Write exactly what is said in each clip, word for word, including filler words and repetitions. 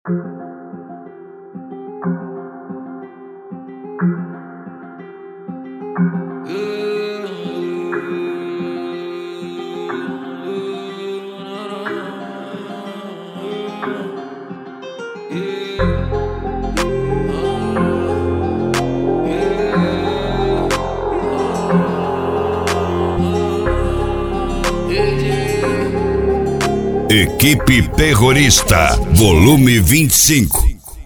Equipe Terrorista, volume vinte e cinco.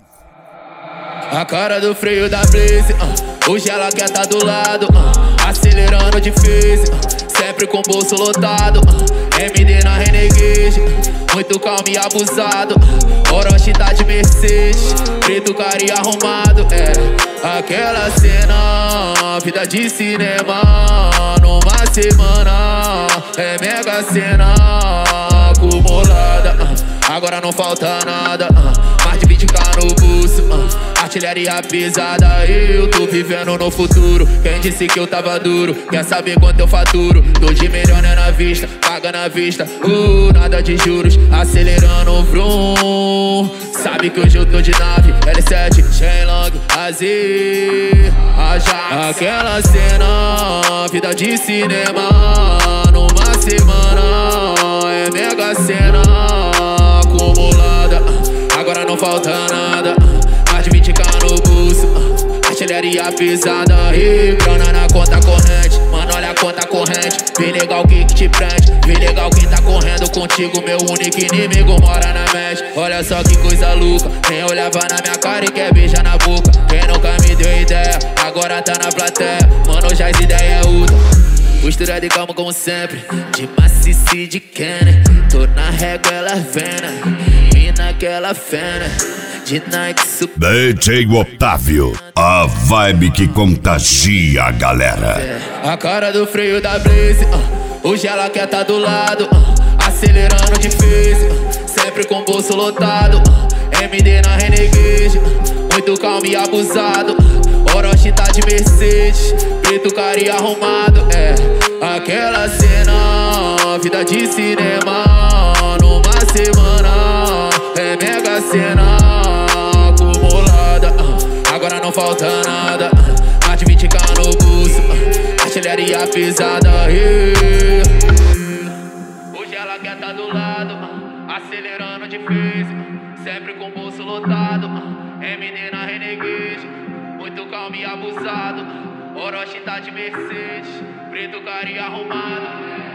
A cara do freio da Blaze, uh, hoje ela quer tá do lado, uh, acelerando difícil, uh, sempre com o bolso lotado, uh, M D na Renegade, uh, muito calmo e abusado, uh, Orochi tá de Mercedes, preto cara e arrumado, é aquela cena, vida de cinema, numa semana, é mega cena acumulada, uh, agora não falta nada, uh, mais de vinte k no bolso, uh, artilharia pesada, eu tô vivendo no futuro. Quem disse que eu tava duro, quer saber quanto eu faturo? Tô de melhor né na vista, paga na vista, uh, nada de juros, acelerando o vrum. Sabe que hoje eu tô de nave, L sete, Shenlong, Azir, Ajax. Aquela cena, vida de cinema, numa semana, é mega cena acumulada, agora não falta nada, mais de vinte k no bolso, uh, artilharia pesada e grana na conta corrente. Mano, olha a conta corrente, vê legal quem que te prende, vê legal quem tá correndo contigo. Meu único inimigo mora na mente. Olha só que coisa louca, quem olhava na minha cara e quer beijar na boca. Quem nunca me deu ideia, agora tá na plateia. Mano, já as ideias é outra. Postura de calma como sempre, de maciça e de Kenner. Tô na régua, ela vena, e naquela fena de Nike Super. D J Otávio, a vibe que contagia a galera. É, a cara do freio da Blaze, uh, hoje ela quer tá do lado, uh, acelerando difícil, uh, sempre com o bolso lotado, uh, M D na Renegade, uh, muito calmo e abusado, uh, Orochi tá de Mercedes, preto cara e arrumado, é aquela cena, vida de cinema, numa semana, é mega cena acumulada, uh, agora não falta nada, uh, mais de vinte k no bolso, uh, artilharia pesada, yeah. Hoje ela quer tá do lado, uh, acelerando difícil, sempre com o bolso lotado, uh, M D na Renegade, muito calmo e abusado, uh, Orochi tá de Mercedes, preto cara e arrumado.